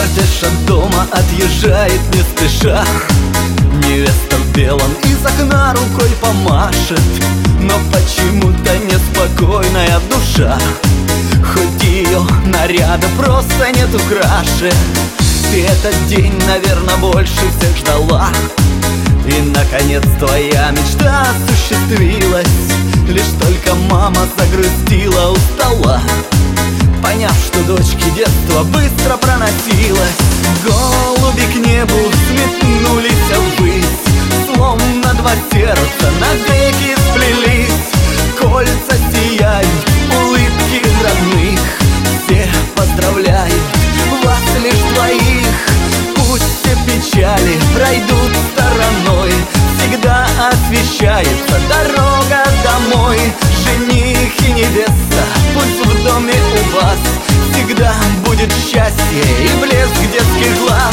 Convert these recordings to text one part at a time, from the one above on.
Кортеж от дома отъезжает не спеша. Невеста в белом из окна рукой помашет, но почему-то неспокойная душа, хоть ее наряда просто нет украшен. Ты этот день, наверное, больше всех ждала, и, наконец, твоя мечта осуществилась. Лишь только мама загрустила у стола, поняв, что дочки детства быстро проносилось. Голуби к небу взметнулись ввысь, словно два сердца навеки сплелись. Кольца сияют, улыбки родных, все поздравляют вас лишь двоих. Пусть все печали пройдут стороной, всегда освещается дорога домой. Жених и невеста, пусть в доме у вас всегда будет счастье и блеск детских глаз.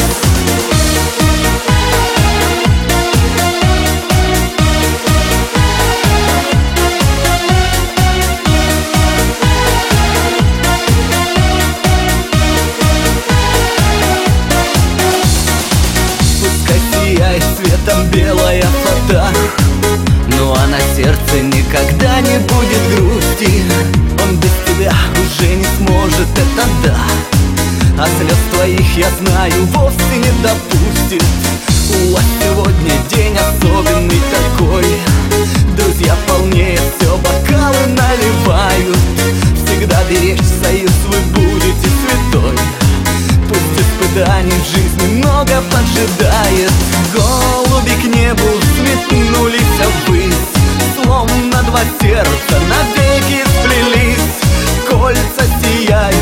Сияет светом белая фата, ну а на сердце никогда не будет грусти. Он без тебя уже не сможет, это да, а слез твоих, я знаю, вовсе не допустит. У вас сегодня день особенный такой, друзья полнее все бокалы наливают. Всегда беречь союз вы будете святой, пусть испытаний в жизни много поджидает. Голуби к небу взметнулись ввысь, словно два сердца навеки сплелись. Кольца сияют,